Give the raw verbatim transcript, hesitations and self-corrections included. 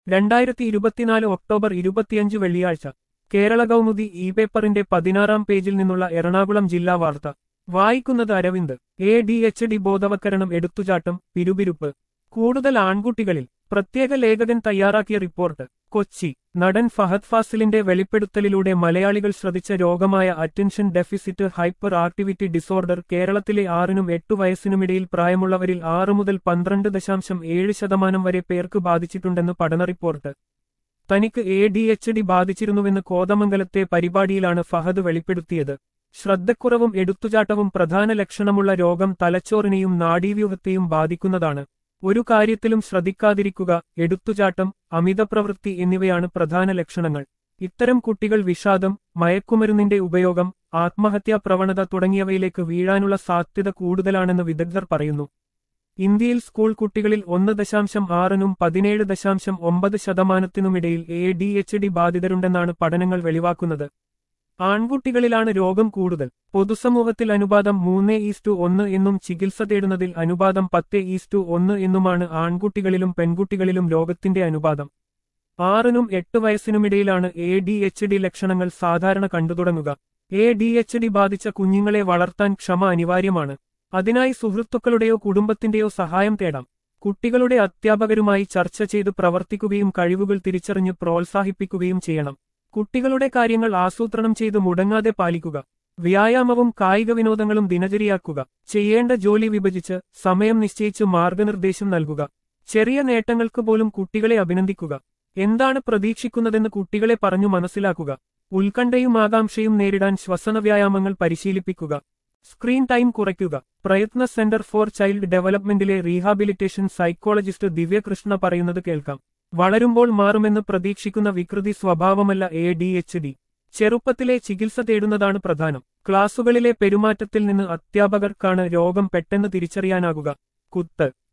രണ്ടായിരത്തി ഇരുപത്തിനാല് ഒക്ടോബർ ഇരുപത്തിയഞ്ച് വെള്ളിയാഴ്ച കേരള കൗമുദി ഇ പേപ്പറിന്റെ പതിനാറാം പേജിൽ നിന്നുള്ള എറണാകുളം ജില്ലാ വാർത്ത വായിക്കുന്നത് Aravind. A D H D ബോധവൽക്കരണം എടുത്തുചാട്ടം പിരുപിരുപ്പ് കൂടുതൽ ആൺകുട്ടികളിൽ. പ്രത്യേക ലേഖകൻ തയ്യാറാക്കിയ റിപ്പോർട്ട്. കൊച്ചി. നടൻ ഫഹദ് ഫാസിലിന്റെ വെളിപ്പെടുത്തലിലൂടെ മലയാളികൾ ശ്രദ്ധിച്ച രോഗമായ attention deficit hyperactivity disorder കേരളത്തിലെ ആറിനും എട്ടു വയസ്സിനുമിടയിൽ പ്രായമുള്ളവരിൽ ആറ് മുതൽ പന്ത്രണ്ട് ദശാംശം ഏഴ് ശതമാനം വരെ പേർക്ക് ബാധിച്ചിട്ടുണ്ടെന്ന് പഠന റിപ്പോർട്ട്. തനിക്ക് എ ഡി എച്ച് ഡി ബാധിച്ചിരുന്നുവെന്ന് കോതമംഗലത്തെ പരിപാടിയിലാണ് ഫഹദ് വെളിപ്പെടുത്തിയത്. ശ്രദ്ധക്കുറവും എടുത്തുചാട്ടവും പ്രധാന ലക്ഷണമുള്ള രോഗം തലച്ചോറിനെയും നാഡീവ്യൂഹത്തെയും ബാധിക്കുന്നതാണ്. ഒരു കാര്യത്തിലും ശ്രദ്ധിക്കാതിരിക്കുക, എടുത്തുചാട്ടം, അമിതപ്രവൃത്തി എന്നിവയാണ് പ്രധാന ലക്ഷണങ്ങൾ. ഇത്തരം കുട്ടികൾ വിഷാദം, മയക്കുമരുന്നിന്റെ ഉപയോഗം, ആത്മഹത്യാ പ്രവണത തുടങ്ങിയവയിലേക്ക് വീഴാനുള്ള സാധ്യത കൂടുതലാണെന്ന് വിദഗ്ധർ പറയുന്നു. ഇന്ത്യയിൽ സ്കൂൾ കുട്ടികളിൽ ഒന്ന് ദശാംശം ആറിനും പതിനേഴ് ദശാംശം ഒമ്പത് ശതമാനത്തിനുമിടയിൽ എ ഡി എച്ച് ഡി ബാധിതരുണ്ടെന്നാണ് പഠനങ്ങൾ വെളിവാക്കുന്നത്. ആൺകുട്ടികളിലാണ് രോഗം കൂടുതൽ. പൊതുസമൂഹത്തിൽ അനുപാതം മൂന്ന് ഈസ്റ്റു ഒന്ന് എന്നും ചികിത്സ തേടുന്നതിൽ അനുപാതം പത്ത് ഈസ്റ്റു ഒന്ന് എന്നുമാണ് ആൺകുട്ടികളിലും പെൺകുട്ടികളിലും രോഗത്തിന്റെ അനുപാതം. ആറിനും എട്ട് വയസ്സിനുമിടയിലാണ് എ ഡി എച്ച് ഡി ലക്ഷണങ്ങൾ സാധാരണ കണ്ടുതുടങ്ങുക. എ ഡി എച്ച് ഡി ബാധിച്ച കുഞ്ഞുങ്ങളെ വളർത്താൻ ക്ഷമ അനിവാര്യമാണ്. അതിനായി സുഹൃത്തുക്കളുടെയോ കുടുംബത്തിന്റെയോ സഹായം തേടാം. കുട്ടികളുടെ അധ്യാപകരുമായി ചർച്ച ചെയ്ത് പ്രവർത്തിക്കുകയും കഴിവുകൾ തിരിച്ചറിഞ്ഞ് പ്രോത്സാഹിപ്പിക്കുകയും ചെയ്യണം. കുട്ടികളുടെ കാര്യങ്ങൾ ആസൂത്രണം ചെയ്ത് മുടങ്ങാതെ പാലിക്കുക. വ്യായാമവും കായിക വിനോദങ്ങളും ദിനചര്യയാക്കുക. ചെയ്യേണ്ട ജോലി വിഭജിച്ച് സമയം നിശ്ചയിച്ച് മാർഗനിർദ്ദേശം നൽകുക. ചെറിയ നേട്ടങ്ങൾക്ക് പോലും കുട്ടികളെ അഭിനന്ദിക്കുക. എന്താണ് പ്രതീക്ഷിക്കുന്നതെന്ന് കുട്ടികളെ പറഞ്ഞു മനസ്സിലാക്കുക. ഉത്കണ്ഠയും ആകാംക്ഷയും നേരിടാൻ ശ്വസന വ്യായാമങ്ങൾ പരിശീലിപ്പിക്കുക. സ്ക്രീൻ ടൈം കുറയ്ക്കുക. പ്രയത്ന സെന്റർ ഫോർ ചൈൽഡ് ഡെവലപ്മെന്റിലെ റീഹാബിലിറ്റേഷൻ സൈക്കോളജിസ്റ്റ് ദിവ്യകൃഷ്ണ പറയുന്നത് കേൾക്കാം. വളരുമ്പോൾ മാറുമെന്ന് പ്രതീക്ഷിക്കുന്ന വികൃതി സ്വഭാവമല്ല എ ഡി എച്ച് ഡി. ചെറുപ്പത്തിലെ ചികിത്സ തേടുന്നതാണ് പ്രധാനം. ക്ലാസുകളിലെ പെരുമാറ്റത്തിൽ നിന്ന് അധ്യാപകർക്കാണ് രോഗം പെട്ടെന്ന് തിരിച്ചറിയാനാകുക. കുത്ത്